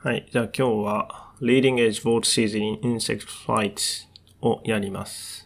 はい。じゃあ今日は Leading Edge Vault Season in Insect Flight をやります。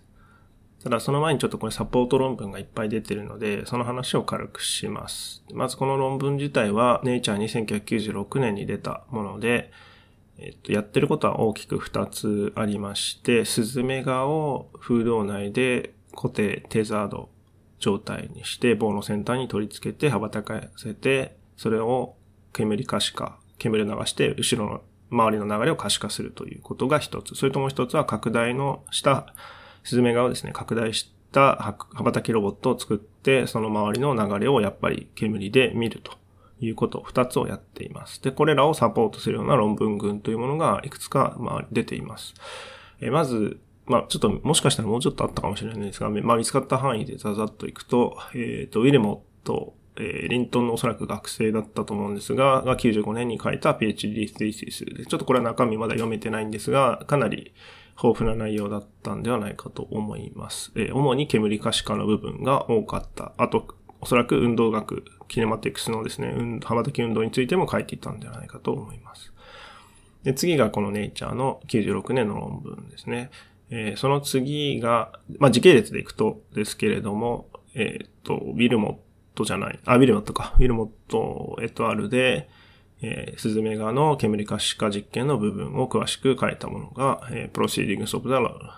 ただその前にちょっとこれサポート論文がいっぱい出てるので、その話を軽くします。まずこの論文自体は Nature 1996年に出たもので、やってることは大きく2つありまして、スズメガを風洞内で固定、テザード状態にして棒の先端に取り付けて羽ばたかせて、それを煙を流して後ろの周りの流れを可視化するということが一つ。それともう一つは拡大のしたスズメガをですね、拡大した羽ばたきロボットを作って、その周りの流れをやっぱり煙で見るということ、二つをやっています。で、これらをサポートするような論文群というものがいくつか出ています。まず、ちょっともしかしたらもうちょっとあったかもしれないんですが、見つかった範囲でざざっといくと、ウィルモット、リントンのおそらく学生だったと思うんですが、95年に書いた PhD thesis で、ちょっとこれは中身まだ読めてないんですが、かなり豊富な内容だったんではないかと思います。主に煙可視化の部分が多かった。あと、おそらく運動学、キネマティクスのですね、羽ばたき運動についても書いていたんではないかと思います。で、次がこのネイチャーの96年の論文ですね。その次が、時系列でいくとですけれども、ウィルモットエトアルで、スズメガの煙可視化実験の部分を詳しく書いたものが、Proceedings of the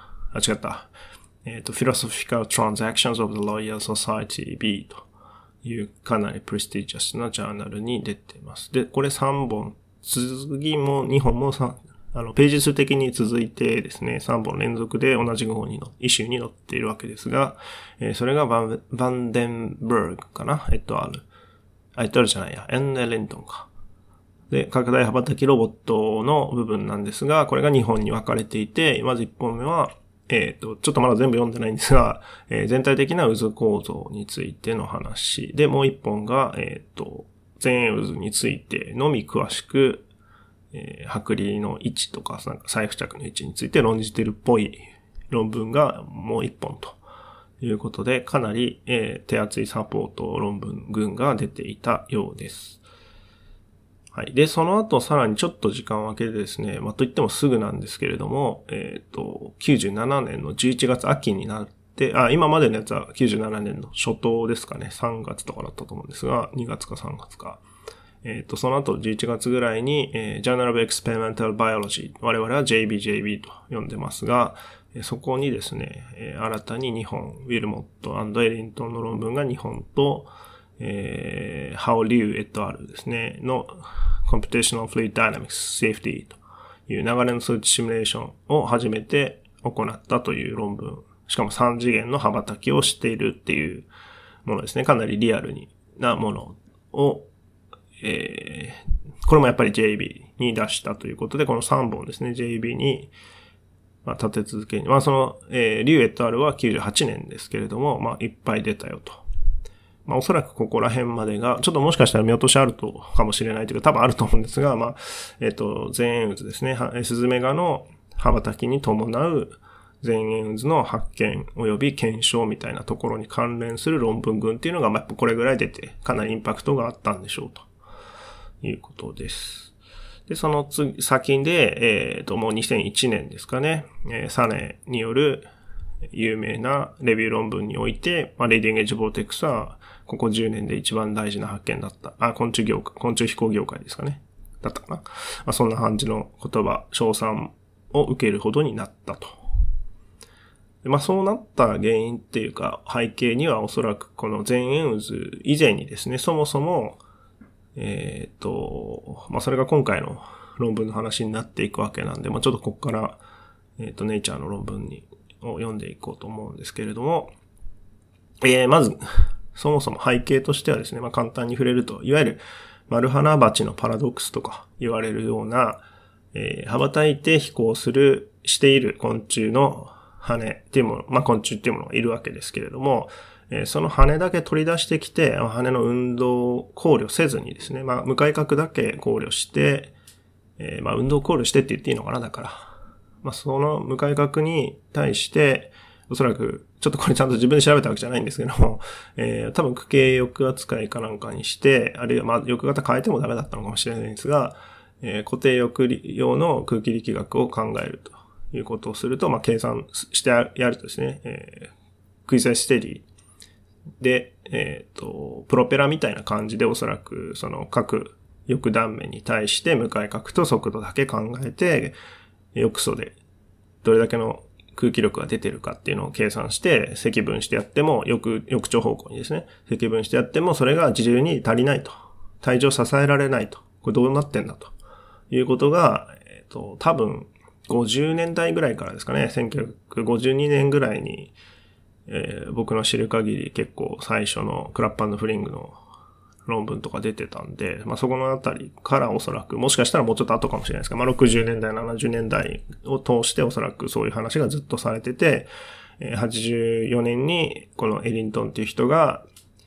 Philosophical Transactions of the Royal Society B というかなりプレスティジャスなジャーナルに出ています。で、これ3本、次も2本もページ数的に続いてですね、3本連続で同じ号にイシューに載っているわけですが、それがバンデンブルグかなエトアルじゃないや、エンネレントンか。で、拡大羽ばたきロボットの部分なんですが、これが2本に分かれていて、まず1本目は、ちょっとまだ全部読んでないんですが、全体的な渦構造についての話。で、もう1本が、前円渦についてのみ詳しく、剥離の位置とか、再付着の位置について論じてるっぽい論文がもう一本ということで、かなり、手厚いサポート論文群が出ていたようです。はい。で、その後さらにちょっと時間を空けてですね、といってもすぐなんですけれども、97年の11月秋になって、今までのやつは97年の初頭ですかね、3月とかだったと思うんですが、2月か3月か。その後11月ぐらいに、Journal of Experimental Biology、我々は JB と呼んでますが、そこにですね、新たに2本、ウィルモット&エリントンの論文が2本と、ハオ・リュウ・エトアルですね、の Computational Fluid Dynamics Safety という流れの数値シミュレーションを初めて行ったという論文。しかも3次元の羽ばたきをしているっていうものですね。かなりリアルなものをこれもやっぱり JB に出したということで、この3本ですね、JB に、立て続けに。リュウエットアルは98年ですけれども、いっぱい出たよと。おそらくここら辺までが、ちょっともしかしたら見落としあるとかもしれないというか、多分あると思うんですが、前円渦ですね、スズメガの羽ばたきに伴う前円渦の発見及び検証みたいなところに関連する論文群っていうのが、これぐらい出て、かなりインパクトがあったんでしょうと。いうことです。で、その先で、もう2001年ですかね、サネによる有名なレビュー論文において、Leading Edge Vortex はここ10年で一番大事な発見だった。昆虫飛行業界ですかね。だったかな。そんな感じの言葉、称賛を受けるほどになったと。でそうなった原因っていうか、背景にはおそらくこの前円渦以前にですね、そもそもそれが今回の論文の話になっていくわけなんで、ちょっとここから、ネイチャーの論文を読んでいこうと思うんですけれども、まず、そもそも背景としてはですね、簡単に触れると、いわゆる、マルハナバチのパラドックスとか言われるような、羽ばたいて飛行している昆虫の羽っていうもの、昆虫っていうものがいるわけですけれども、その羽だけ取り出してきて、羽の運動を考慮せずにですね、向かい角だけ考慮して、運動を考慮してって言っていいのかな、だから。その向かい角に対して、おそらく、ちょっとこれちゃんと自分で調べたわけじゃないんですけども、多分区形抑圧解かなんかにして、あるいは抑型変えてもダメだったのかもしれないんですが、 固定翼用の空気力学を考えるということをすると、計算してやるとですね、クイズステディで、プロペラみたいな感じでおそらくその各翼断面に対して向かい角と速度だけ考えて、翼素でどれだけの空気力が出てるかっていうのを計算して積分してやっても、翼長方向にですね、積分してやってもそれが自重に足りないと。体重を支えられないと。これどうなってんだということが、多分50年代ぐらいからですかね、1952年ぐらいに、僕の知る限り結構最初のクラップ&フリングの論文とか出てたんで、そこのあたりからおそらく、もしかしたらもうちょっと後かもしれないですけど、60年代、70年代を通しておそらくそういう話がずっとされてて、84年にこのエリントンっていう人が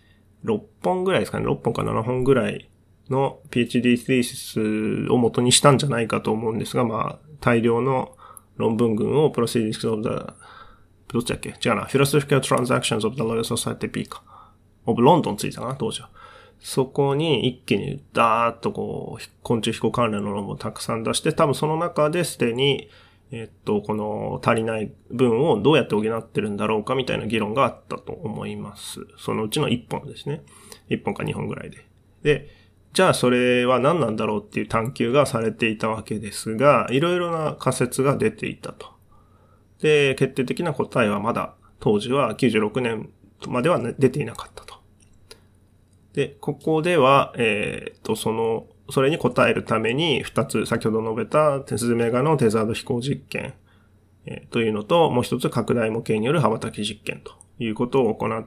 6本ぐらいですかね、6本か7本ぐらいの PhD ティーシスを元にしたんじゃないかと思うんですが、大量の論文群を Proceedings of the どっちだっけ違うな。Philosophical Transactions of the Royal Society B か。of London ついたかな当時は。そこに一気にダーッと昆虫飛行関連の論文をたくさん出して、多分その中ですでに、この足りない分をどうやって補ってるんだろうかみたいな議論があったと思います。そのうちの1本ですね。1本か2本ぐらいで。で、じゃあそれは何なんだろうっていう探求がされていたわけですが、いろいろな仮説が出ていたと。で、決定的な答えはまだ当時は96年までは出ていなかったと。で、ここでは、それに答えるために2つ先ほど述べたスズメガのテザード飛行実験、というのと、もう一つ拡大模型による羽ばたき実験ということを行って、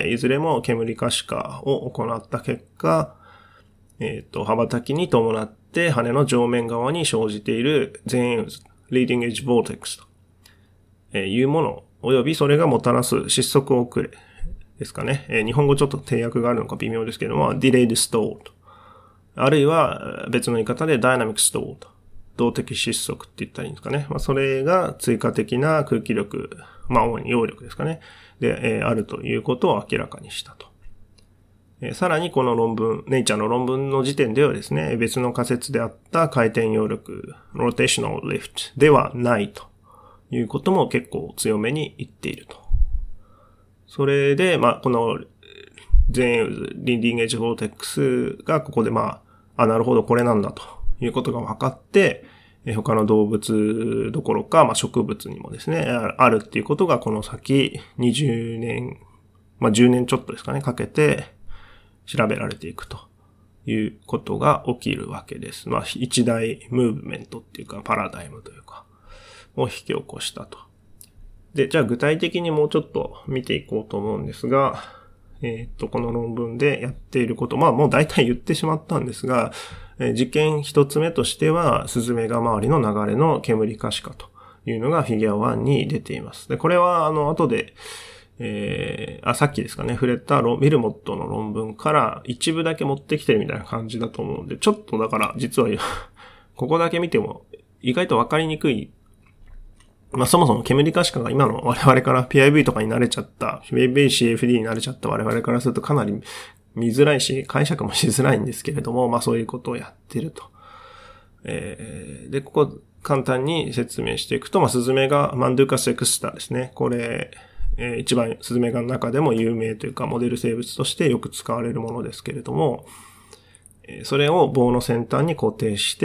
いずれも煙可視化を行った結果、羽ばたきに伴って羽の上面側に生じている前円渦、Leading Edge Vortex というもの、およびそれがもたらす失速遅れですかね。日本語ちょっと定訳があるのか微妙ですけども、Delayed Stall と。あるいは別の言い方で Dynamic Stall と。動的失速って言ったらいいんですかね。それが追加的な空気力、主に揚力ですかね。で、あるということを明らかにしたと。さらにこの論文、ネイチャーの論文の時点ではですね、別の仮説であった回転揚力、rotational lift ではないということも結構強めに言っていると。それで、この前渦、Leading Edge Vortex がここでなるほどこれなんだということが分かって、他の動物どころか、植物にもですね、あるっていうことがこの先20年、10年ちょっとですかね、かけて調べられていくということが起きるわけです。一大ムーブメントっていうか、パラダイムというか、を引き起こしたと。で、じゃあ具体的にもうちょっと見ていこうと思うんですが、この論文でやっていること、もう大体言ってしまったんですが、実験一つ目としては、スズメガ周りの流れの煙可視化というのがフィギュア1に出ています。で、これは後で、さっきですかね、触れたウィルモットの論文から一部だけ持ってきてるみたいな感じだと思うんで、ちょっとだから実はここだけ見ても意外とわかりにくい。そもそも煙可視化が今の我々から PIV とかに慣れちゃった、PIV-CFD に慣れちゃった我々からするとかなり見づらいし、解釈もしづらいんですけれども、そういうことをやってると。で、ここ簡単に説明していくと、スズメガ、マンドゥカセクスタですね。これ、一番スズメガの中でも有名というか、モデル生物としてよく使われるものですけれども、それを棒の先端に固定して、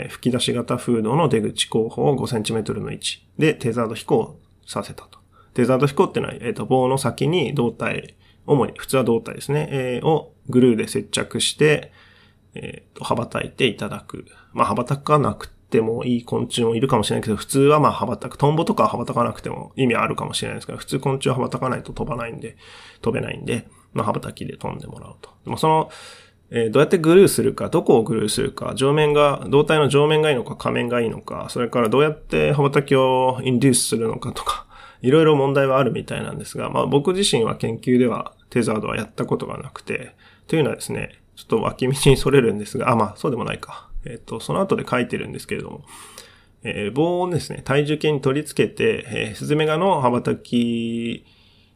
吹き出し型フードの出口後方 5cm の位置でテザード飛行させたと。テザード飛行ってのは、棒の先に胴体、主に普通は胴体ですね、をグルーで接着して、羽ばたいていただく。羽ばたかなくてもいい昆虫もいるかもしれないけど、普通は羽ばたく。トンボとかは羽ばたかなくても意味あるかもしれないですけど、普通昆虫は羽ばたかないと飛べないんで、羽ばたきで飛んでもらうと。どうやってグルーするか、どこをグルーするか、胴体の上面がいいのか、下面がいいのか、それからどうやって羽ばたきをインデュースするのかとか、いろいろ問題はあるみたいなんですが、僕自身は研究ではテザードはやったことがなくて、というのはですね、ちょっと脇道にそれるんですが、そうでもないか。その後で書いてるんですけれども、棒をですね、体重計に取り付けて、スズメガの羽ばたき、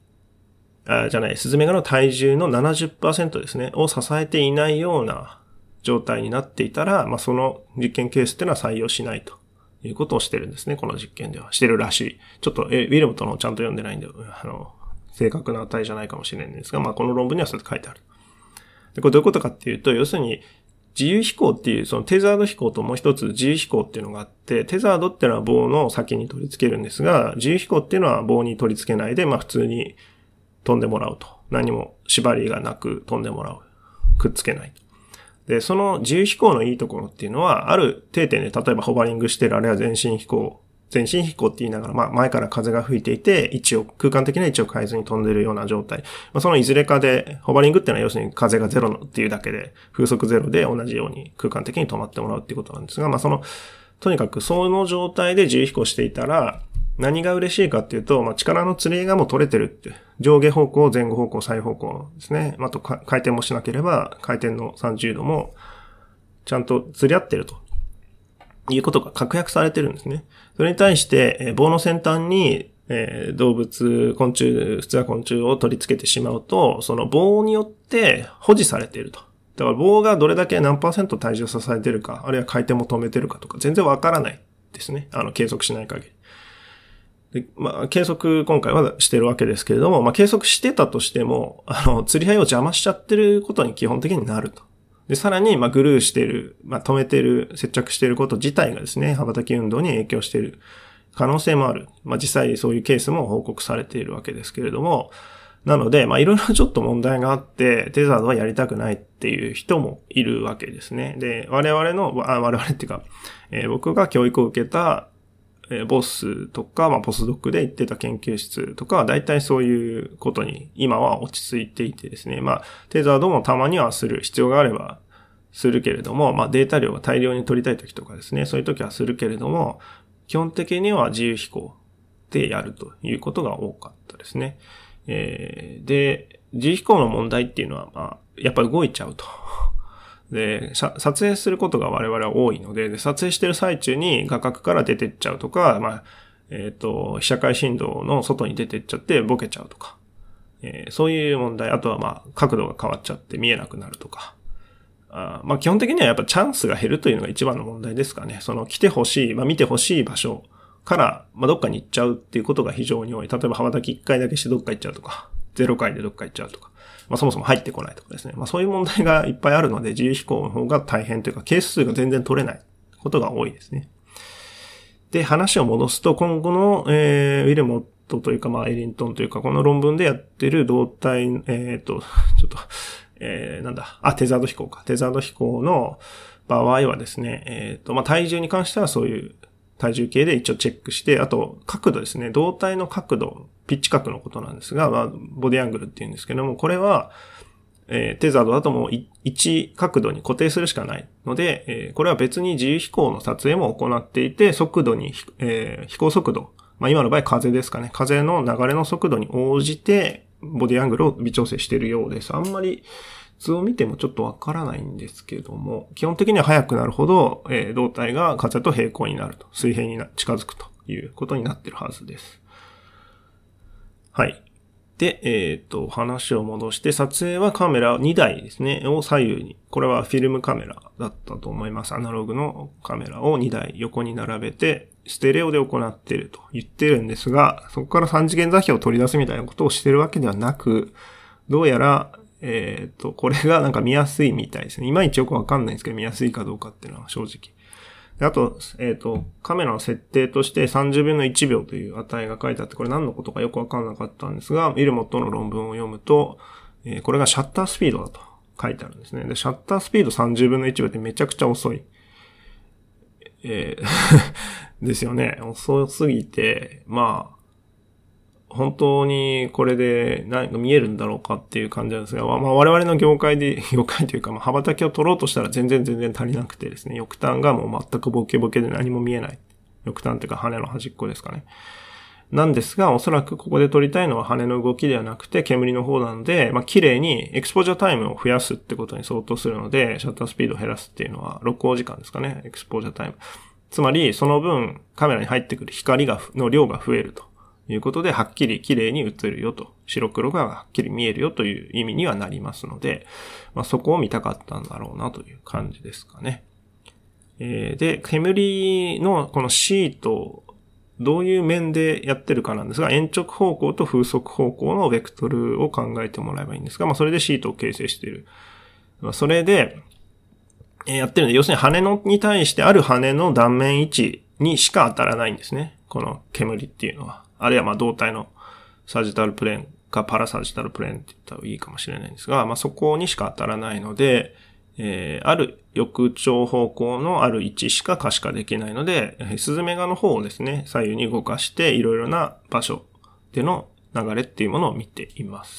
スズメガの体重の 70% ですね、を支えていないような状態になっていたら、まあ、その実験ケースっていうのは採用しないということをしてるんですね。この実験では。してるらしい。ちょっと、ウィルモットのちゃんと読んでないんで、正確な値じゃないかもしれないんですが、まあ、この論文にはそうやって書いてある。で、これどういうことかっていうと、要するに、自由飛行っていう、そのテザード飛行ともう一つ自由飛行っていうのがあって、テザードっていうのは棒の先に取り付けるんですが、自由飛行っていうのは棒に取り付けないで、まあ普通に飛んでもらうと。何も縛りがなく飛んでもらう。くっつけないと。で、その自由飛行のいいところっていうのは、ある定点で例えばホバリングしてる、あるいは前進飛行って言いながら、まあ前から風が吹いていて、空間的な位置を変えずに飛んでるような状態。まあそのいずれかで、ホバリングっていうのは要するに風がゼロっていうだけで、風速ゼロで同じように空間的に止まってもらうっていうことなんですが、まあとにかくその状態で自由飛行していたら、何が嬉しいかっていうと、まあ力の釣りがもう取れてるって。上下方向、前後方向、左方向ですね。あと回転もしなければ、回転の30度もちゃんと釣り合ってると。いうことが確約されてるんですね。それに対して、棒の先端に、動物、普通は昆虫を取り付けてしまうと、その棒によって保持されていると。だから棒がどれだけ何%体重を支えているか、あるいは回転も止めてるかとか、全然わからないですね。計測しない限り。で、まあ、計測今回はしてるわけですけれども、まあ、計測してたとしても、釣り合いを邪魔しちゃってることに基本的になると。で、さらに、まあ、グルーしている、まあ、止めている、接着していること自体がですね、羽ばたき運動に影響している可能性もある。まあ、実際そういうケースも報告されているわけですけれども、なので、まあ、いろいろちょっと問題があって、テザードはやりたくないっていう人もいるわけですね。で、我々っていうか、僕が教育を受けた、ボスとか、まあ、ポスドックで行ってた研究室とかは、大体そういうことに今は落ち着いていてですね。まあ、テザードもたまにはする必要があればするけれども、まあ、データ量が大量に取りたい時とかですね。そういう時はするけれども、基本的には自由飛行でやるということが多かったですね。で、自由飛行の問題っていうのは、まあ、やっぱり動いちゃうと。で、撮影することが我々は多いので、撮影してる最中に画角から出てっちゃうとか、まあ、被写界振動の外に出てっちゃってボケちゃうとか、そういう問題、あとはまあ、角度が変わっちゃって見えなくなるとか、まあ基本的にはやっぱチャンスが減るというのが一番の問題ですかね。その来てほしい、まあ見てほしい場所から、まあどっかに行っちゃうっていうことが非常に多い。例えば羽ばたき1回だけしてどっか行っちゃうとか、0回でどっか行っちゃうとか。まあそもそも入ってこないとかですね。まあそういう問題がいっぱいあるので、自由飛行の方が大変というか、ケース数が全然取れないことが多いですね。で、話を戻すと、今後の、ウィルモットというか、まあエリントンというか、この論文でやってる動体、ちょっと、テザード飛行か。テザード飛行の場合はですね、まあ体重に関してはそういう体重計で一応チェックして、あと角度ですね。動体の角度、ピッチ角のことなんですが、まあ、ボディアングルって言うんですけども、これは、テザードだともう1角度に固定するしかないので、これは別に自由飛行の撮影も行っていて、速度に、飛行速度、まあ今の場合風ですかね。風の流れの速度に応じて、ボディアングルを微調整しているようです。あんまり図を見てもちょっとわからないんですけども、基本的には速くなるほど、動体が風と平行になると、水平に近づくということになっているはずです。はい。で、話を戻して、撮影はカメラ2台ですね、を左右に。これはフィルムカメラだったと思います。アナログのカメラを2台横に並べて、ステレオで行っていると言ってるんですが、そこから3次元座標を取り出すみたいなことをしてるわけではなく、どうやら、これがなんか見やすいみたいですね。いまいちよくわかんないんですけど、見やすいかどうかっていうのは正直。であと、カメラの設定として30分の1秒という値が書いてあって、これ何のことかよくわかんなかったんですが、ウィルモットの論文を読むと、これがシャッタースピードだと書いてあるんですね。で、シャッタースピード30分の1秒ってめちゃくちゃ遅い。ですよね。遅すぎて、まあ、本当にこれで何か見えるんだろうかっていう感じなんですが、まあ我々の業界というか、まあ羽ばたきを取ろうとしたら全然足りなくてですね、翼端がもう全くボケボケで何も見えない。翼端というか羽の端っこですかね。なんですが、おそらくここで撮りたいのは羽の動きではなくて煙の方なので、まあ綺麗にエクスポージャータイムを増やすってことに相当するので、シャッタースピードを減らすっていうのは録光時間ですかね、エクスポージャータイム。つまり、その分カメラに入ってくる光の量が増えるということで、はっきり綺麗に映るよと、白黒がはっきり見えるよという意味にはなりますので、そこを見たかったんだろうなという感じですかね。で、煙のこのシートをどういう面でやってるかなんですが、延直方向と風速方向のベクトルを考えてもらえばいいんですが、それでシートを形成している。それで、やってるんで、要するに羽に対してある羽の断面位置にしか当たらないんですね。この煙っていうのは。あるいは胴体のサジタルプレーンかパラサジタルプレーンって言ったらいいかもしれないんですが、そこにしか当たらないので、ある翼長方向のある位置しか可視化できないので、スズメ画の方をですね、左右に動かしていろいろな場所での流れっていうものを見ています。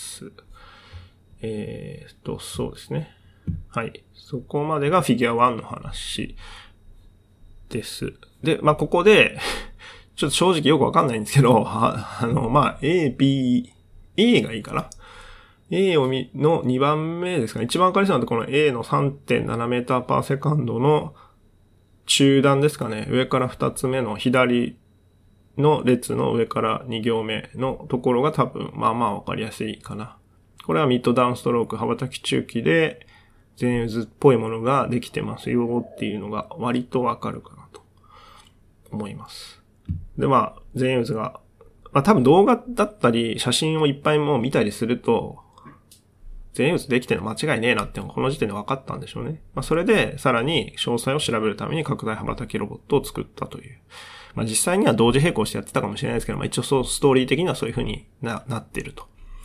そうですね。はい。そこまでがフィギュア1の話です。で、ここで、ちょっと正直よくわかんないんですけど、A、B、A がいいかな。A の2番目ですかね。一番わかりそうなのはこの A の 3.7 メーターパーセカンドの中段ですかね。上から2つ目の左の列の上から2行目のところが多分、わかりやすいかな。これはミッドダウンストローク、羽ばたき中期で、全渦っぽいものができてますよっていうのが割とわかるかなと思います。で、全渦が、多分動画だったり写真をいっぱいもう見たりすると、全渦できてるの間違いねえなってこの時点で分かったんでしょうね。それでさらに詳細を調べるために拡大羽ばたきロボットを作ったという。実際には同時並行してやってたかもしれないですけど、一応ストーリー的にはそういう風になっていると。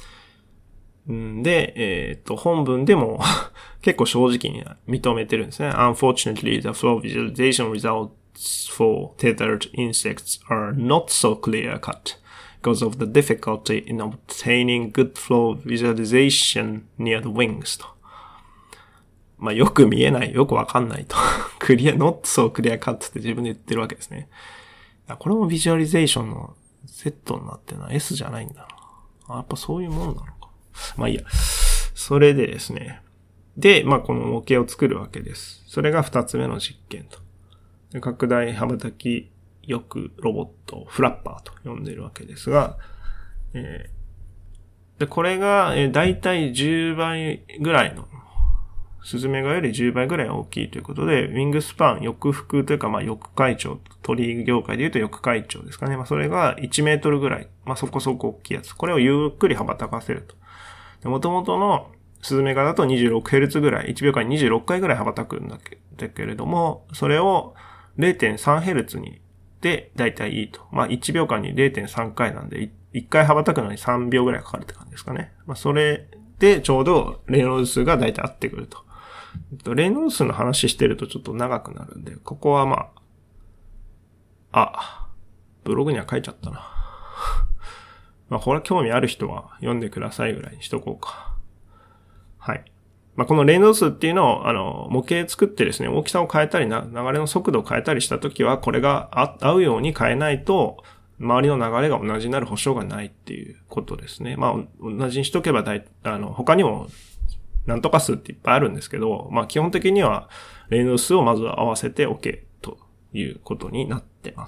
で、本文でも結構正直に認めてるんですね。Unfortunately, the flow visualization results for tethered insects are not so clear-cut because of the difficulty in obtaining good flow visualization near the wings と。よく見えない、よくわかんないと。not so clear-cut って自分で言ってるわけですね。これもビジュアリゼーションの Z になってるのは S じゃないんだな。やっぱそういうもんなのか。いいや。それでですね。で、この模型を作るわけです。それが2つ目の実験と。で拡大羽ばたき翼ロボット、フラッパーと呼んでいるわけですが、でこれが、だいたい10倍ぐらいの、スズメ画より10倍ぐらい大きいということで、ウィングスパン、翼腹というか、翼会長、鳥業界で言うと翼会長ですかね。それが1メートルぐらい、そこそこ大きいやつ。これをゆっくり羽ばたかせると。元々のスズメ画だと 26Hz ぐらい、1秒間に26回ぐらい羽ばたくんだけれども、それを 0.3Hz にでだいたいいいと。1秒間に 0.3 回なんで、1回羽ばたくのに3秒ぐらいかかるって感じですかね。それでちょうどレイノルズ数がだいたい合ってくると。レイノルズ数の話してるとちょっと長くなるんで、ここはブログには書いちゃったな。これ興味ある人は読んでくださいぐらいにしとこうか。はい。このレイノルズ数っていうのを、模型作ってですね、大きさを変えたり流れの速度を変えたりしたときは、これが合うように変えないと、周りの流れが同じになる保証がないっていうことですね。同じにしとけば他にも、なんとか数っていっぱいあるんですけど、基本的には、レイノルズ数をまず合わせて OK ということになってます。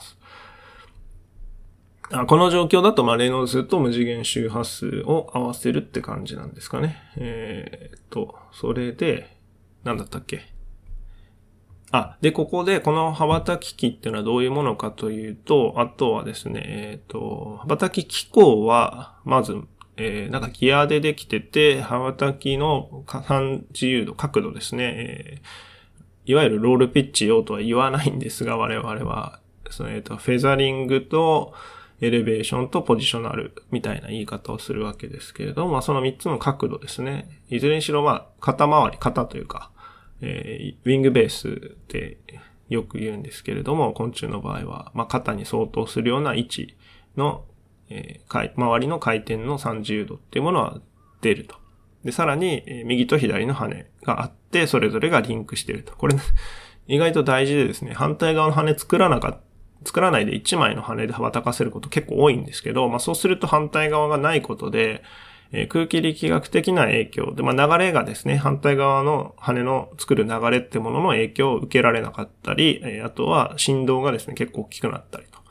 この状況だと、レイノルズ数と無次元周波数を合わせるって感じなんですかね。それで、なんだったっけ。で、ここで、この羽ばたき機っていうのはどういうものかというと、あとはですね、羽ばたき機構は、まず、ギアでできてて、羽ばたきの自由度、角度ですね。いわゆるロールピッチ用とは言わないんですが、我々は、フェザリングと、エレベーションとポジショナルみたいな言い方をするわけですけれども、その3つの角度ですね。いずれにしろ肩というか、ウィングベースってよく言うんですけれども、昆虫の場合は、肩に相当するような位置の、周りの回転の30度っていうものは出ると。で、さらに、右と左の羽があって、それぞれがリンクしていると。これ、意外と大事でですね、反対側の羽作らないで1枚の羽で羽ばたかせること結構多いんですけど、そうすると反対側がないことで、空気力学的な影響で、流れがですね、反対側の羽の作る流れってものの影響を受けられなかったり、あとは振動がですね、結構大きくなったりと。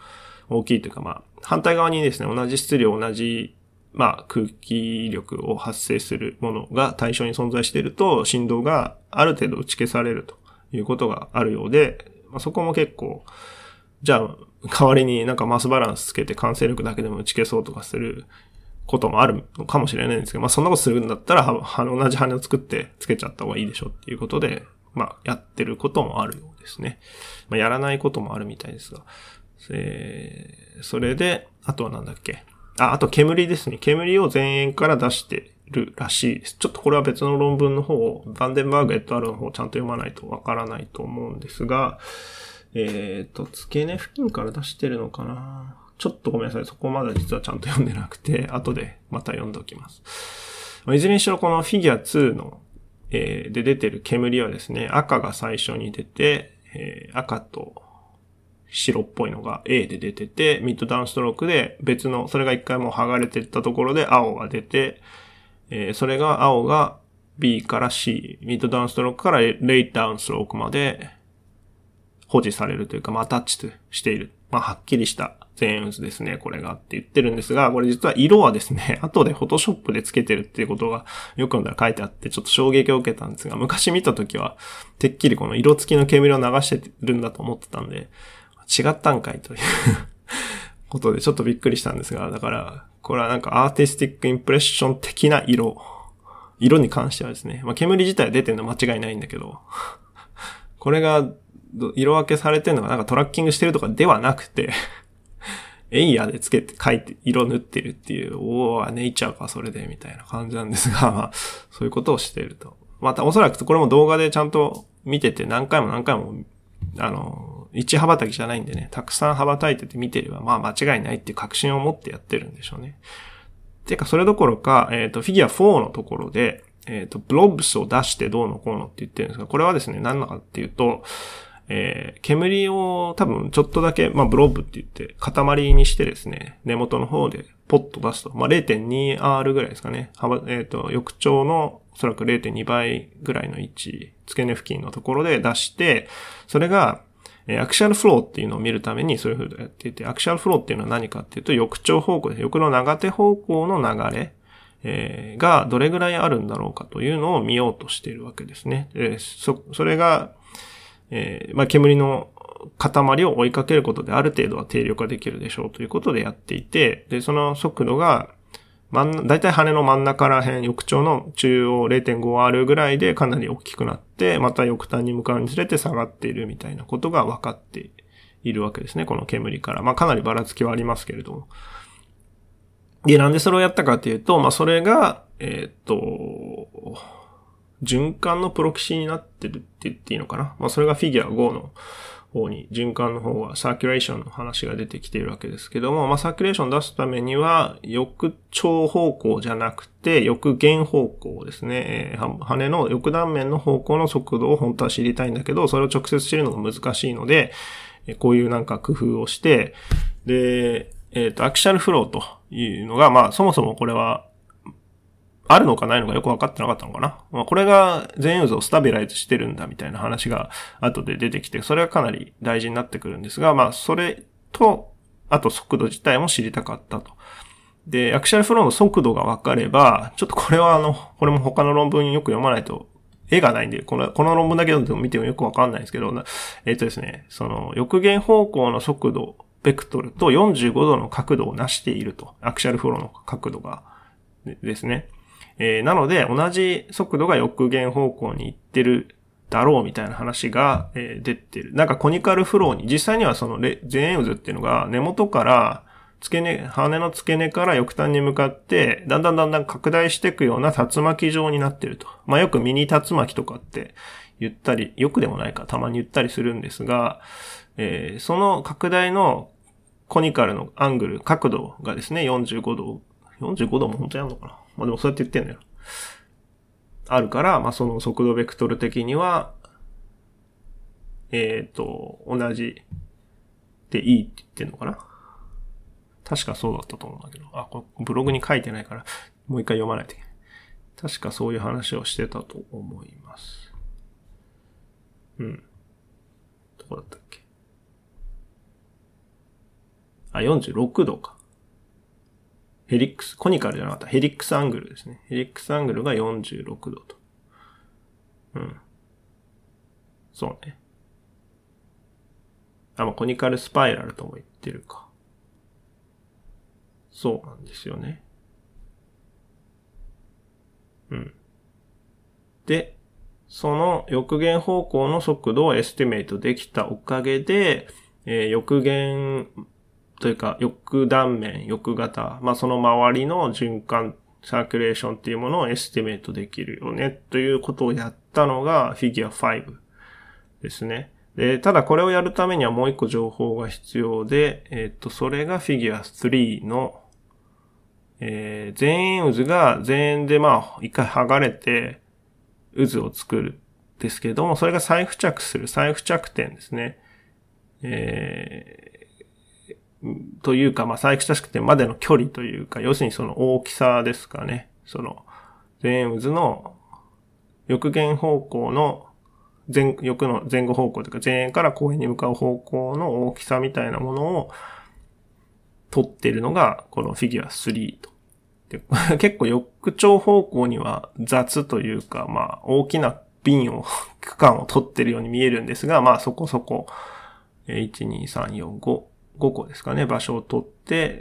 大きいというか、まあ、反対側にですね、同じ質量、同じ、まあ、空気力を発生するものが対象に存在していると、振動がある程度打ち消されるということがあるようで、まあ、そこも結構、じゃあ、代わりになんかマスバランスつけて完成力だけでも打ち消そうとかすることもあるのかもしれないんですけど、まあそんなことするんだったら、同じ羽を作ってつけちゃった方がいいでしょっていうことで、まあやってることもあるようですね。まあやらないこともあるみたいですが。それで、あとはなんだっけ。あと煙ですね。煙を前縁から出してるらしいです。ちょっとこれは別の論文の方を、バンデンバーグエットアルの方をちゃんと読まないとわからないと思うんですが、付け根付近から出してるのかな。ちょっとごめんなさい。そこまだ実はちゃんと読んでなくて、後でまた読んでおきます。いずれにしろこのフィギュア2の、で出てる煙はですね、赤が最初に出て、赤と白っぽいのが A で出てて、ミッドダウンストロークで別の、それが一回もう剥がれていったところで青が出て、それが青が B から C、ミッドダウンストロークからレイダウンストロークまで保持されるというか、アタッチしている。まあ、はっきりした全円渦ですね、これがって言ってるんですが、これ実は色はですね、後でフォトショップでつけてるっていうことがよく読んだら書いてあって、ちょっと衝撃を受けたんですが、昔見たときは、てっきりこの色付きの煙を流してるんだと思ってたんで、違ったんかいということでちょっとびっくりしたんですが、だから、これはなんかアーティスティックインプレッション的な色に関してはですね、まあ、煙自体は出てるのは間違いないんだけど、これが色分けされてるのがなんかトラッキングしてるとかではなくてエイヤーでつけて書いて色塗ってるっていう、ネイチャーかそれでみたいな感じなんですが、まあそういうことをしていると。またおそらくこれも動画でちゃんと見てて何回も一羽ばたきじゃないんでね、たくさん羽ばたいてて見てればまあ間違いないっていう確信を持ってやってるんでしょうね。てかそれどころか、フィギュア4のところでブロブスを出してどうのこうのって言ってるんですが、これはですね、何なのかっていうと、煙を多分ちょっとだけ、ブロブって言って塊にしてですね、根元の方でポッと出すと、0.2R ぐらいですかね。翼長のおそらく 0.2 倍ぐらいの位置、付け根付近のところで出して、それが、アクシャルフローっていうのを見るためにそういう風にやっていて、アクシャルフローっていうのは何かっていうと、翼長方向です。翼の長手方向の流れ。がどれぐらいあるんだろうかというのを見ようとしているわけですね。それが、煙の塊を追いかけることである程度は定量化できるでしょうということでやっていて、で、その速度が、だいたい羽の真ん中ら辺、翼長の中央 0.5R ぐらいでかなり大きくなって、また翼端に向かうにつれて下がっているみたいなことが分かっているわけですね、この煙から。かなりばらつきはありますけれども。で、なんでそれをやったかっていうと、それが、循環のプロキシになってるって言っていいのかな。それがフィギュア5の方に、循環の方はサーキュレーションの話が出てきているわけですけども、サーキュレーションを出すためには、翼長方向じゃなくて、翼弦方向ですね。羽の翼断面の方向の速度を本当は知りたいんだけど、それを直接知るのが難しいので、こういうなんか工夫をして、で、アクシャルフローというのが、そもそもこれは、あるのかないのかよくわかってなかったのかな。これが全ユーズをスタビライズしてるんだみたいな話が後で出てきて、それはかなり大事になってくるんですが、それと、あと速度自体も知りたかったと。で、アクシャルフローの速度がわかれば、ちょっとこれはこれも他の論文よく読まないと、絵がないんで、この論文だけ読んでも見てもよくわかんないんですけど、ですね、その、翼弦方向の速度、ベクトルと45度の角度を成していると。アクシャルフローの角度が。ですね。なので、同じ速度が翼弦方向に行ってるだろうみたいな話が、出てる。なんかコニカルフローに、実際にはその全円渦っていうのが根元から羽の付け根から翼端に向かって、だんだん拡大していくような竜巻状になってると。よくミニ竜巻とかって言ったり、よくでもないか、たまに言ったりするんですが、その拡大のコニカルのアングル、角度がですね、45度も本当にあるのかな。でもそうやって言ってんだよ。あるから、その速度ベクトル的には、同じでいいって言ってんのかな。確かそうだったと思うんだけど。これブログに書いてないから、もう一回読まないといけない。確かそういう話をしてたと思います。どこだったっけ。 46度か。コニカルじゃなかった。ヘリックスアングルですね。ヘリックスアングルが46度と。そうね。コニカルスパイラルとも言ってるか。そうなんですよね。で、その翼弦方向の速度をエスティメイトできたおかげで、翼弦というか、翼断面、翼型、その周りの循環、サーキュレーションっていうものをエスティメイトできるよね、ということをやったのがフィギュア5ですね。で、ただこれをやるためにはもう一個情報が必要で、それがフィギュア3の、前円渦が前円で一回剥がれて、渦を作るんですけれども、それが再付着する、再付着点ですね。というか、再付着点までの距離というか、要するにその大きさですかね。その、前円渦の翼弦方向の翼の前後方向というか、前円から後円に向かう方向の大きさみたいなものを取っているのが、このフィギュア3と。で結構翼長方向には雑というか、大きな区間を取っているように見えるんですが、そこそこ、1、2、3、4、5個ですかね、場所を取って、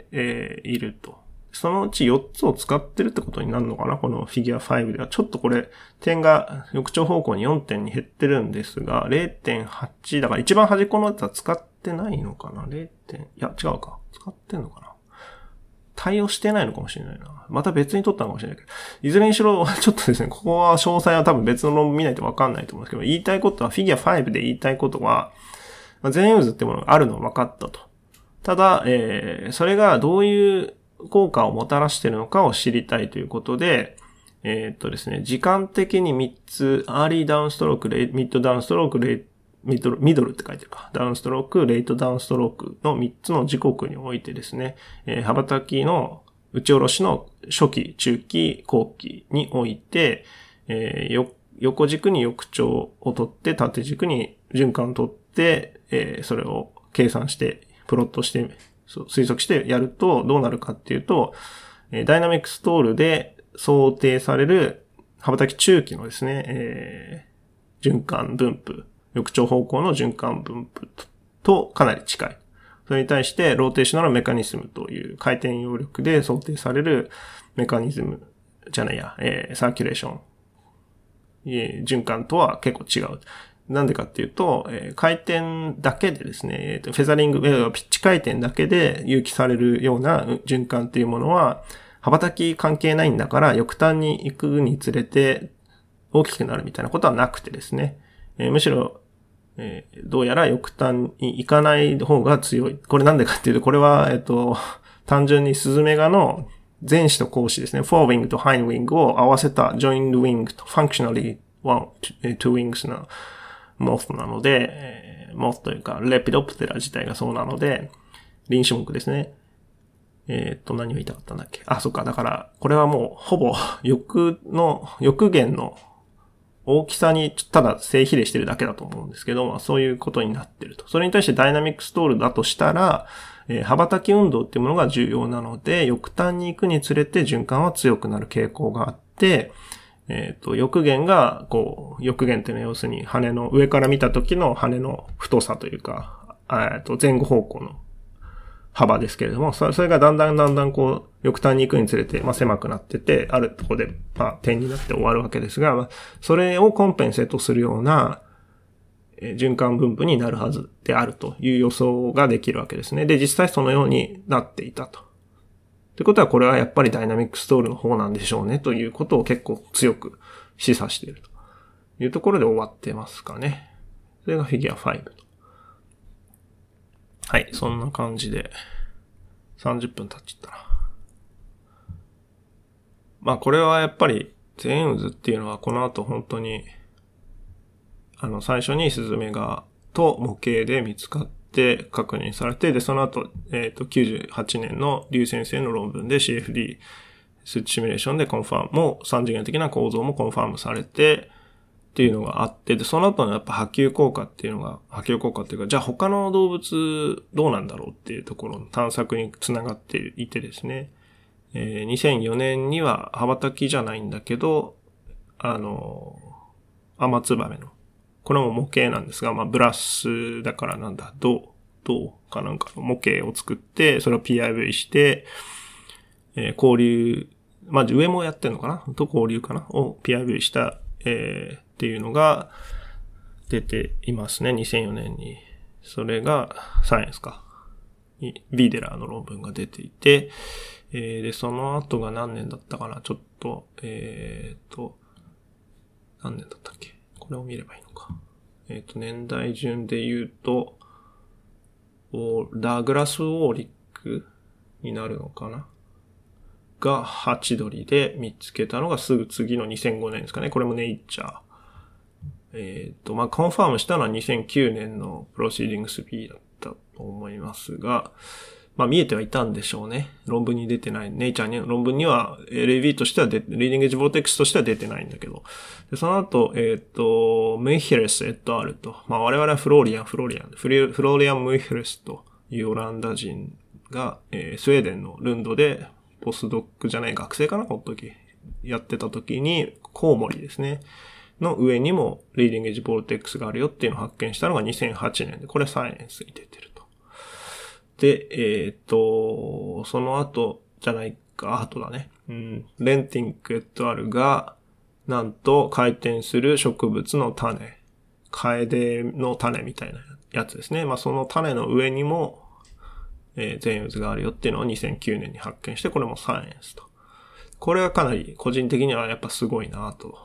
いると。そのうち4つを使ってるってことになるのかな、このフィギュア5では。ちょっとこれ、点が翼長方向に4点に減ってるんですが、0.8 だから一番端っこのやつは使ってないのかな、いや、違うか。使ってんのかな。対応してないのかもしれないな。また別に取ったのかもしれないけど。いずれにしろ、ちょっとですね、ここは詳細は多分別の論文見ないとわかんないと思うんですけど、言いたいことは、フィギュア5で言いたいことは、前円渦ってものがあるのが分かったと。ただ、それがどういう効果をもたらしているのかを知りたいということで、ですね、時間的に3つ、アーリーダウンストローク、ミッドダウンストローク、ミドルって書いてるか。ダウンストローク、レイトダウンストロークの3つの時刻においてですね、羽ばたきの打ち下ろしの初期、中期、後期において、横軸に翼長を取って、縦軸に循環を取って、それを計算して、プロットして、推測してやるとどうなるかっていうと、ダイナミックストールで想定される羽ばたき中期のですね、循環分布、翼長方向の循環分布とかなり近い。それに対して、ローテーショナルメカニズムという回転揚力で想定されるメカニズムじゃないや、サーキュレーション、循環とは結構違う。なんでかっていうと、回転だけでですね、フェザリング、ピッチ回転だけで有機されるような循環っていうものは、羽ばたき関係ないんだから、翼端に行くにつれて大きくなるみたいなことはなくてですね、むしろ、どうやら翼端に行かない方が強い。これなんでかっていうと、これは、単純にスズメガの前肢と後肢ですね、フォーウィングとハインウィングを合わせたジョインドウィングとファンクショナリー2 wings なモスなので、モスというか、レピドプテラ自体がそうなので、臨種目ですね。何を言いたかったんだっけ。そっか。だから、これはもう、ほぼ、翼弦の大きさにただ正比例してるだけだと思うんですけど、そういうことになってると。それに対してダイナミックストールだとしたら、羽ばたき運動っていうものが重要なので、翼端に行くにつれて循環は強くなる傾向があって、翼弦が、翼弦っていうのは要するに羽の、上から見た時の羽の太さというか、前後方向の幅ですけれども、それがだんだん翼端に行くにつれて、狭くなってて、あるところで、点になって終わるわけですが、それをコンペンセートするような、循環分布になるはずであるという予想ができるわけですね。で、実際そのようになっていたと。ということは、これはやっぱりダイナミックストールの方なんでしょうね、ということを結構強く示唆しているというところで終わってますかね。それがフィギュア5と。はい、そんな感じで、30分経っちゃったな。これはやっぱり、前円渦っていうのはこの後本当に、最初にスズメガと模型で見つかって確認されて、で、その後、98年のリュウ先生の論文で CFD 数値シミュレーションでコンファームも、3次元的な構造もコンファームされて、 っていうのがあって、で、その後のやっぱ波及効果っていうか、じゃあ他の動物どうなんだろうっていうところの探索につながっていてですね、2004年には羽ばたきじゃないんだけど、アマツバメの、これも模型なんですが、ブラスだから銅かなんかの模型を作って、それを PIV して、交流、上もやってんのかなと交流かなを PIV した、っていうのが出ていますね、2004年に。それがサイエンスか。ビーデラーの論文が出ていて、で、その後が何年だったかなちょっと、何年だったっけこれを見ればいいのか。年代順で言うと、ダグラス・ウォーリックになるのかながハチドリで見つけたのがすぐ次の2005年ですかね。これもネイチャー。コンファームしたのは2009年のプロシーディングス B だったと思いますが、見えてはいたんでしょうね。論文に出てない。ネイチャーの論文には LAV としてはリーディングエッジボルテックスとしては出てないんだけど。で、その後、ムイヒレスエットアルと、我々はフローリアン・ムイヒレスというオランダ人が、スウェーデンのルンドで、ポスドックじゃない学生かなこの時。やってた時に、コウモリですね。の上にもリーディングエッジボルテックスがあるよっていうのを発見したのが2008年で、これサイエンスに出てると。で、その後じゃないか、後だね。レンティンクエットアルが、なんと回転する植物の種、カエデの種みたいなやつですね。その種の上にも、全渦があるよっていうのを2009年に発見して、これもサイエンスと。これはかなり個人的にはやっぱすごいなと。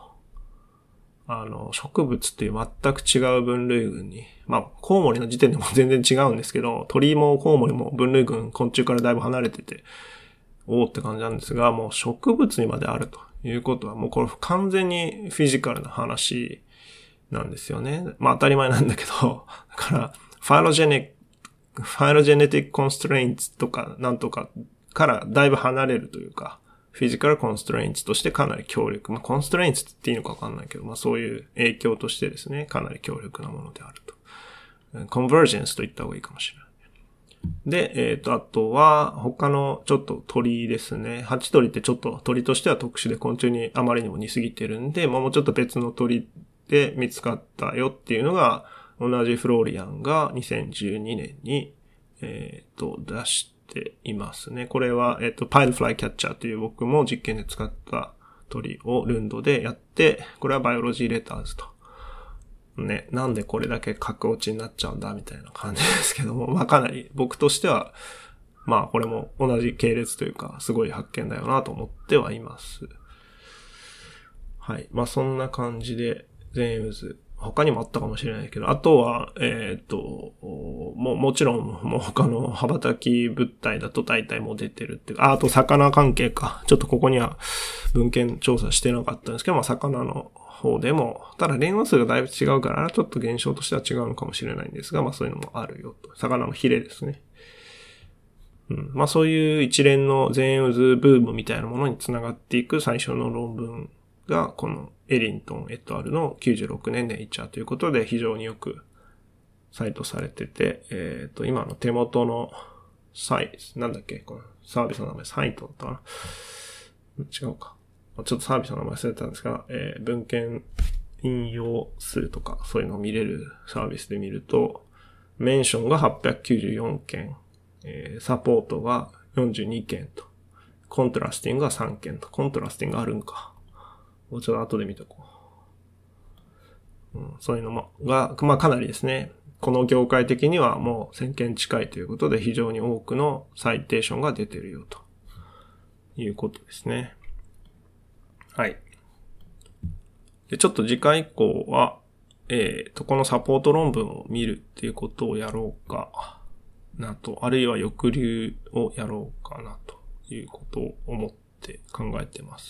植物っていう全く違う分類群に、コウモリの時点でも全然違うんですけど、鳥もコウモリも分類群、昆虫からだいぶ離れてて、おーって感じなんですが、もう植物にまであるということは、もうこれ完全にフィジカルな話なんですよね。当たり前なんだけど、だから、ファイロジェネティックコンストレインツとかなんとかからだいぶ離れるというか、フィジカルコンストレインツとしてかなり強力。コンストレインツって言っていいのかわかんないけど、そういう影響としてですね、かなり強力なものであると。コンバージェンスと言った方がいいかもしれない。で、あとは他のちょっと鳥ですね。ハチドリってちょっと鳥としては特殊で昆虫にあまりにも似すぎてるんで、もうちょっと別の鳥で見つかったよっていうのが、同じフローリアンが2012年に、出していますね。これは、パイルフライキャッチャーという僕も実験で使った鳥をルンドでやって、これはバイオロジーレターズと。ね、なんでこれだけ格落ちになっちゃうんだみたいな感じですけども、かなり僕としては、これも同じ系列というか、すごい発見だよなと思ってはいます。はい。そんな感じで、全渦。他にもあったかもしれないけど、あとは、もちろん、もう他の羽ばたき物体だと大体もう出てるっていうか、あと魚関係か。ちょっとここには文献調査してなかったんですけど、魚の方でも、ただ連合数がだいぶ違うから、ちょっと現象としては違うのかもしれないんですが、そういうのもあるよと。魚のヒレですね。そういう一連の全渦ブームみたいなものにつながっていく最初の論文が、このエリントン・エットアルの96年ネイチャーということで非常によくサイトされてて、今の手元のなんだっけこのサービスの名前、サイトだったかな違うか。ちょっとサービスの名前忘れたんですが、文献引用数とかそういうのを見れるサービスで見ると、メンションが894件、サポートが42件と、コントラスティングが3件と、コントラスティングあるんか。もうちょっと後で見とこう。そういうのも、かなりですね、この業界的にはもう1000件近いということで非常に多くのサイテーションが出てるよということですね。はい。で、ちょっと次回以降は、このサポート論文を見るっていうことをやろうかなと、あるいは抑留をやろうかなということを思って考えてます。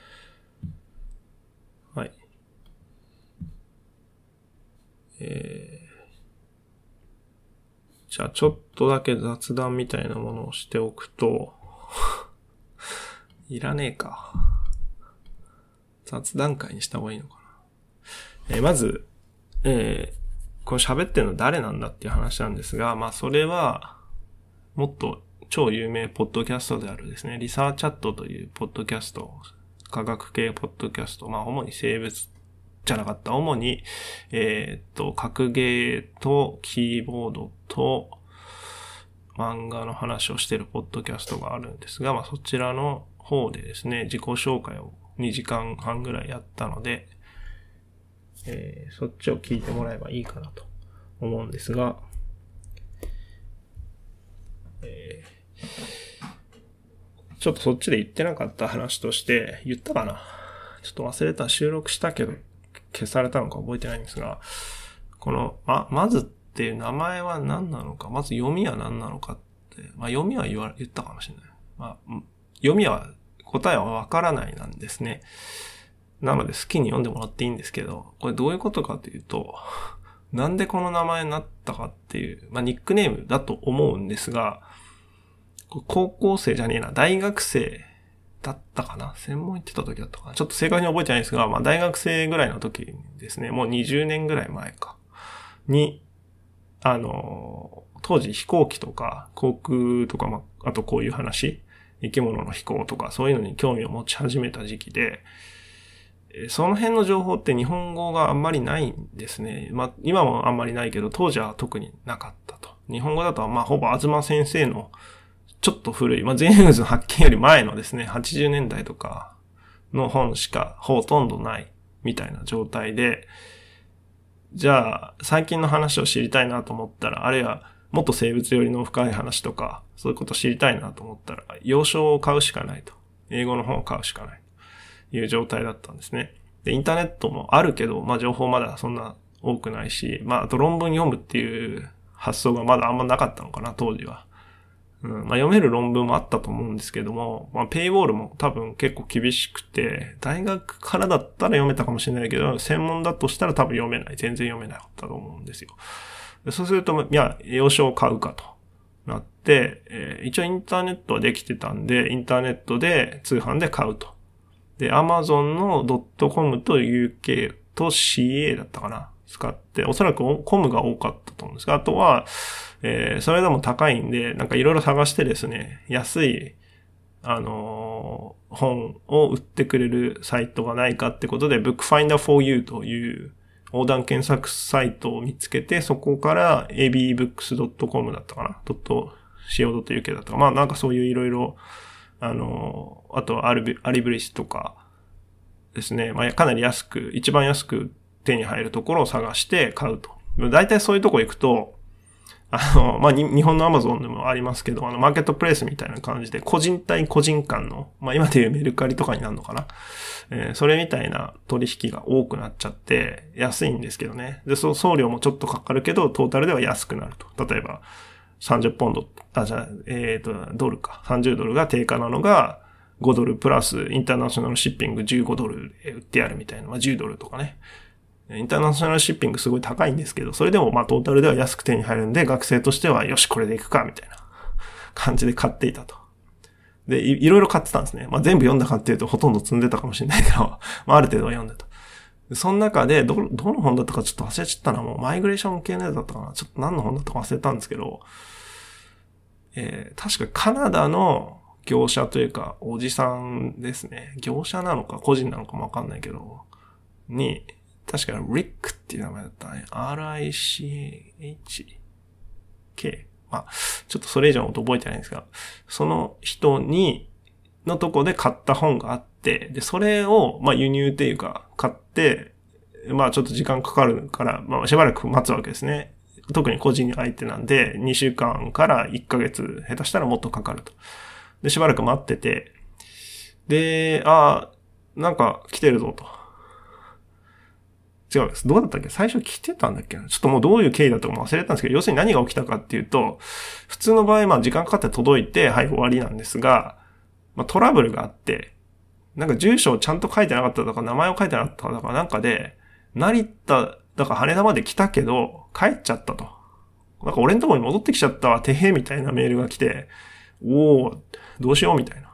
はい。じゃあちょっとだけ雑談みたいなものをしておくと、いらねえか。雑談会にした方がいいのかまず、これ喋ってるの誰なんだっていう話なんですが、まあそれは、もっと超有名ポッドキャストであるですね、リサーチャットというポッドキャスト、科学系ポッドキャスト、まあ主に生物じゃなかった、主に、格ゲーとキーボードと漫画の話をしているポッドキャストがあるんですが、まあそちらの方でですね、自己紹介を2時間半ぐらいやったので、そっちを聞いてもらえばいいかなと思うんですが、ちょっとそっちで言ってなかった話として、言ったかな？ちょっと忘れた。収録したけど消されたのか覚えてないんですが、この、まずっていう名前は何なのか、まず読みは何なのかって、まあ読みは言ったかもしれない。まあ、読みは、答えはわからないなんですね。なので好きに読んでもらっていいんですけど、これどういうことかというと、なんでこの名前になったかっていう、まあニックネームだと思うんですが、高校生じゃねえな、大学生だったかな、専門行ってた時だったかな、ちょっと正確に覚えてないんですが、まあ大学生ぐらいの時にですね、もう20年ぐらい前か、に、当時飛行機とか航空とか、まあ、あとこういう話、生き物の飛行とかそういうのに興味を持ち始めた時期で、その辺の情報って日本語があんまりないんですね。まあ、今もあんまりないけど、当時は特になかったと。日本語だと、まあ、ほぼ東先生のちょっと古い、まあ、ゼングズの発見より前のですね、80年代とかの本しかほとんどないみたいな状態で、じゃあ、最近の話を知りたいなと思ったら、あるいはもっと生物寄りの深い話とか、そういうことを知りたいなと思ったら、洋書を買うしかないと。英語の本を買うしかない。いう状態だったんですね。で、インターネットもあるけど、まあ情報まだそんな多くないし、まああと論文読むっていう発想がまだあんまなかったのかな、当時は。まあ読める論文もあったと思うんですけども、まあペイウォールも多分結構厳しくて、大学からだったら読めたかもしれないけど、専門だとしたら多分読めない。全然読めなかったと思うんですよ。でそうすると、いや、洋書を買うかとなって、一応インターネットはできてたんで、インターネットで通販で買うと。で、Amazon の .com と UK と CA だったかな使って、おそらく com が多かったと思うんですが、あとは、それでも高いんで、なんかいろいろ探してですね、安い、本を売ってくれるサイトがないかってことで、Bookfinder for You という横断検索サイトを見つけて、そこから abbooks.com だったかな.co.uk だったかまあなんかそういういろいろあとはアリブリスとかですね。まあ、かなり安く、一番安く手に入るところを探して買うと。大体そういうとこ行くと、まあ、日本の Amazon でもありますけど、マーケットプレイスみたいな感じで、個人対個人間の、まあ、今でいうメルカリとかになるのかな。それみたいな取引が多くなっちゃって、安いんですけどね。で、送料もちょっとかかるけど、トータルでは安くなると。例えば、30ポンド、ドルか。30ドルが定価なのが、5ドルプラスインターナショナルシッピング15ドルで売ってやるみたいな。まあ、10ドルとかね。インターナショナルシッピングすごい高いんですけど、それでもまあトータルでは安く手に入るんで、学生としてはよしこれで行くかみたいな感じで買っていたと。で、いろいろ買ってたんですね。まあ全部読んだかっていうとほとんど積んでたかもしれないけど、まあある程度は読んでた。その中でどの本だったかちょっと忘れちゃったな。もうマイグレーション系のやつだったかな。ちょっと何の本だったか忘れたんですけど、確かカナダの業者というか、おじさんですね。業者なのか個人なのかもわかんないけど、に、確かリックっていう名前だったね。R-I-C-H-K。まあ、ちょっとそれ以上のこと覚えてないんですが、その人のとこで買った本があって、で、それを、まあ輸入っていうか、買って、まあちょっと時間かかるから、まあしばらく待つわけですね。特に個人相手なんで、2週間から1ヶ月、下手したらもっとかかると。で、しばらく待ってて、で、なんか来てるぞと。違うんです。どうだったっけ最初来てたんだっけちょっともうどういう経緯だったかも忘れたんですけど、要するに何が起きたかっていうと、普通の場合、まあ時間かかって届いて、はい、終わりなんですが、まあトラブルがあって、なんか住所をちゃんと書いてなかったとか、名前を書いてなかったとか、なんかで、成田、だから羽田まで来たけど、帰っちゃったと。なんか俺のところに戻ってきちゃったわ、てへみたいなメールが来て、どうしようみたいな。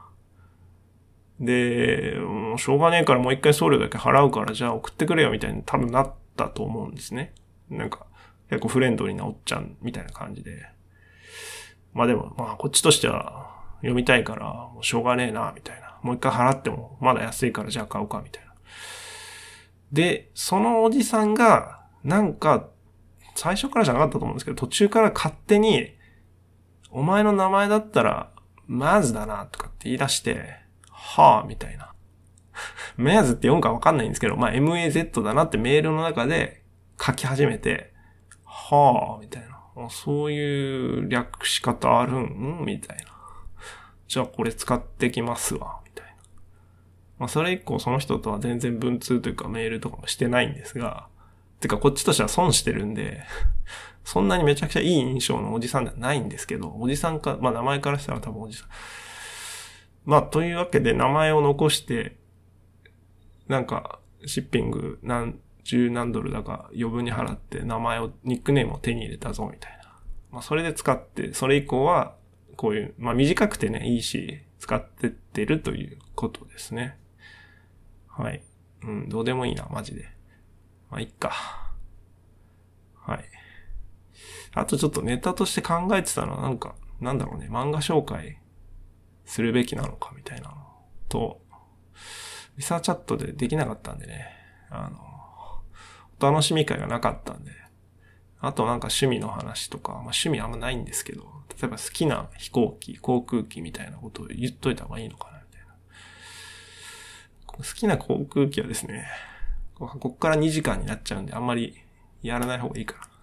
で、もうしょうがねえからもう一回送料だけ払うからじゃあ送ってくれよみたいに多分なっったと思うんですね。なんか、結構フレンドリーなおっちゃんみたいな感じで。まあでも、こっちとしては読みたいから、もうしょうがねえな、みたいな。もう一回払ってもまだ安いからじゃあ買おうか、みたいな。で、そのおじさんが、なんか、最初からじゃなかったと思うんですけど、途中から勝手に、お前の名前だったら、マーズだな、とかって言い出して、はぁ、みたいな。マーズって読むかわかんないんですけど、MAZ だなってメールの中で書き始めて、はぁ、みたいな。そういう略し方あるんみたいな。じゃあこれ使ってきますわ、みたいな。それ以降その人とは全然文通というかメールとかもしてないんですが、てかこっちとしては損してるんで、そんなにめちゃくちゃいい印象のおじさんではないんですけど、おじさんか、名前からしたら多分おじさん。というわけで名前を残して、なんか、シッピング十何ドルだか余分に払って名前を、ニックネームを手に入れたぞみたいな。それで使って、それ以降は、こういう、短くてね、いいし、使ってってるということですね。はい。どうでもいいな、マジで。いっか。はい。あとちょっとネタとして考えてたのはなんだろうね、漫画紹介するべきなのかみたいなのと、リサーチャットでできなかったんでね、お楽しみ会がなかったんで、あと趣味の話とか、趣味あんまないんですけど、例えば好きな飛行機、航空機みたいなことを言っといた方がいいのかなみたいな。好きな航空機はですね、こっから2時間になっちゃうんであんまりやらない方がいいかな。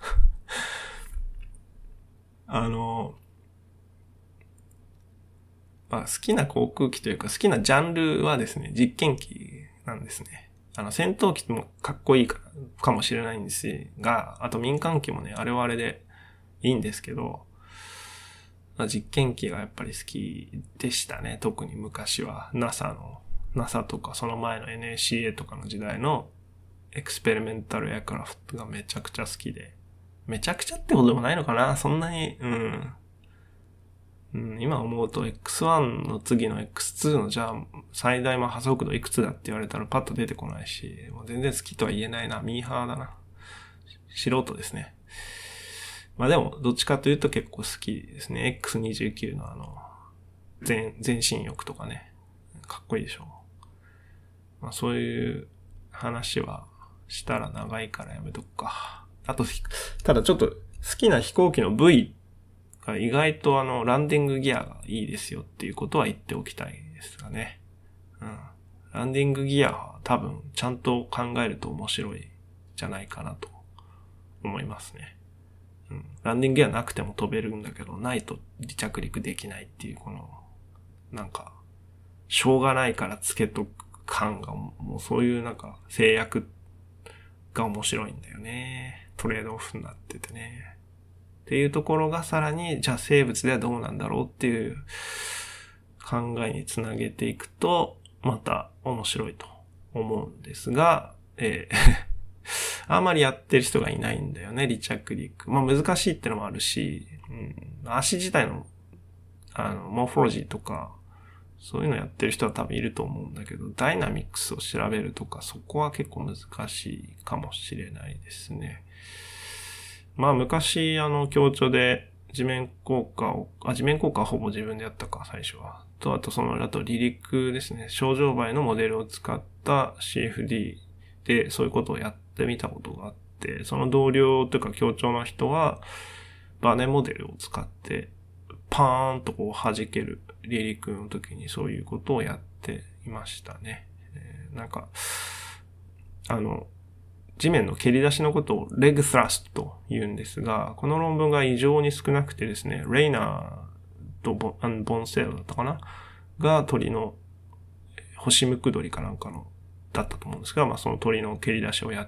好きな航空機というか好きなジャンルはですね、実験機なんですね。戦闘機もかっこいいかもしれないんですが、あと民間機もね、あれはあれでいいんですけど、実験機がやっぱり好きでしたね。特に昔は NASA とかその前の NACA とかの時代のエクスペリメンタルエアクラフトがめちゃくちゃ好きで、めちゃくちゃってことでもないのかな、そんなに、今思うと X1 の次の X2 のじゃあ最大加速度いくつだって言われたらパッと出てこないし、もう全然好きとは言えないな。ミーハーだな。素人ですね。でもどっちかというと結構好きですね。X29 の全身翼とかね。かっこいいでしょ。そういう話はしたら長いからやめとくか。あと、ただちょっと好きな飛行機の部位が意外とランディングギアがいいですよっていうことは言っておきたいですがね。ランディングギアは多分ちゃんと考えると面白いじゃないかなと思いますね。ランディングギアなくても飛べるんだけど、ないと離着陸できないっていうしょうがないからつけとく感が、もうそういう制約が面白いんだよね。トレードオフになっててね。っていうところがさらに、じゃあ生物ではどうなんだろうっていう考えにつなげていくと、また面白いと思うんですが、あんまりやってる人がいないんだよね、離着陸。難しいってのもあるし、足自体の、モーフォロジーとか、そういうのやってる人は多分いると思うんだけど、ダイナミックスを調べるとか、そこは結構難しいかもしれないですね。昔、協調で地面効果はほぼ自分でやったか、最初は。あと離陸ですね。小乗梅のモデルを使った CFD でそういうことをやってみたことがあって、その同僚というか協調の人は、バネモデルを使って、パーンと弾ける離陸の時にそういうことをやっていましたね。地面の蹴り出しのことをレグスラストと言うんですが、この論文が異常に少なくてですね、レイナーとボンセールだったかなが鳥のホシムク鳥かだったと思うんですが、その鳥の蹴り出しをやって、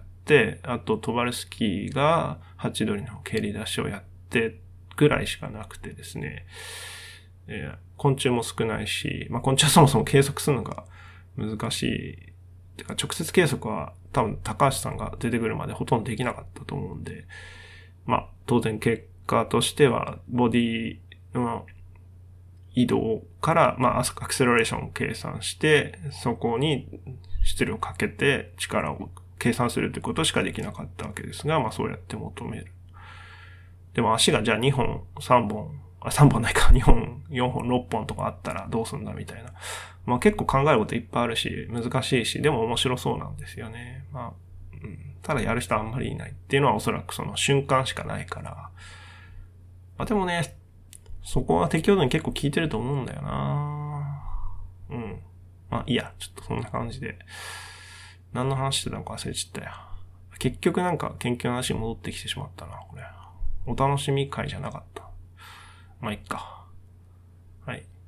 あとトバルスキーがハチドリの蹴り出しをやってぐらいしかなくてですね、昆虫も少ないし、昆虫はそもそも計測するのが難しい。てか直接計測は多分高橋さんが出てくるまでほとんどできなかったと思うんで、当然結果としてはボディの移動からアクセラレーションを計算して、そこに質量をかけて力を計算するということしかできなかったわけですが、まあそうやって求める。でも足がじゃあ2本、3本、3本ないか、2本、4本、6本とかあったらどうすんだみたいな。まあ結構考えることいっぱいあるし、難しいし、でも面白そうなんですよね。まあ、ただやる人はあんまりいないっていうのはおそらくその瞬間しかないから。まあでもね、そこは適応度に結構効いてると思うんだよな。まあいいや、ちょっとそんな感じで。何の話してたのか忘れちゃったよ。結局なんか研究の話に戻ってきてしまったな、これ。お楽しみ会じゃなかった。まあいっか。はい。